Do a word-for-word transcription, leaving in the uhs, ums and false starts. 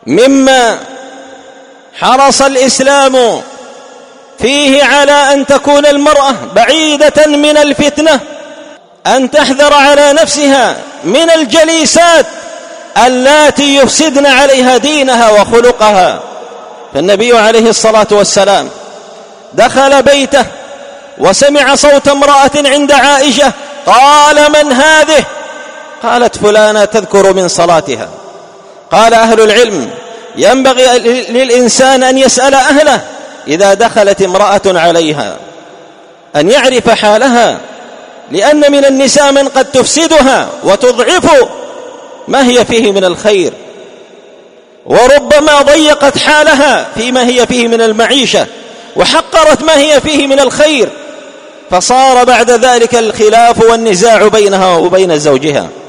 مما حرص الإسلام فيه على أن تكون المرأة بعيدة من الفتنة، أن تحذر على نفسها من الجليسات اللاتي يفسدن عليها دينها وخلقها. فالنبي عليه الصلاة والسلام دخل بيته وسمع صوت امرأة عند عائشة، قال: من هذه؟ قالت: فلانة تذكر من صلاتها. قال أهل العلم: ينبغي للإنسان أن يسأل أهله إذا دخلت امرأة عليها، أن يعرف حالها، لأن من النساء من قد تفسدها وتضعف ما هي فيه من الخير، وربما ضيقت حالها فيما هي فيه من المعيشة، وحقرت ما هي فيه من الخير، فصار بعد ذلك الخلاف والنزاع بينها وبين زوجها.